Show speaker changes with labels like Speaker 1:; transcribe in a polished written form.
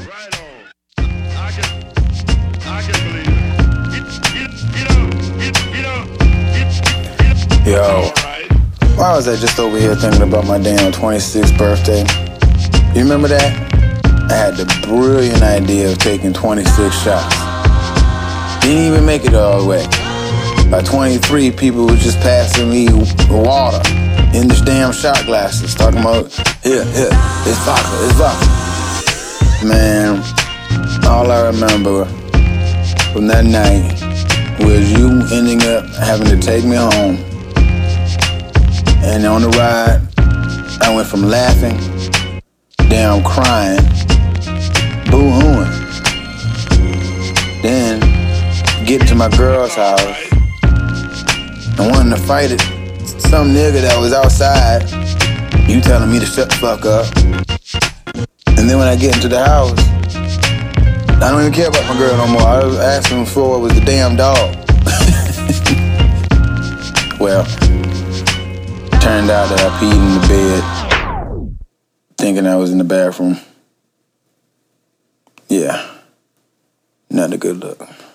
Speaker 1: Right on. I can believe it.
Speaker 2: Yo, why was I just over here thinking about my damn 26th birthday? You remember that? I had the brilliant idea of taking 26 shots. Didn't even make it all the way. By 23, people was just passing me water in this damn shot glasses, talking about, here, it's vodka. Man, all I remember from that night was you ending up having to take me home. And on the ride, I went from laughing, down crying, boo-hooing. Then, getting to my girl's house, and wanting to fight it, some nigga that was outside, you telling me to shut the fuck up. And then when I get into the house, I don't even care about my girl no more. I was asking for what was the damn dog. Well, turned out that I peed in the bed, thinking I was in the bathroom. Yeah, not a good look.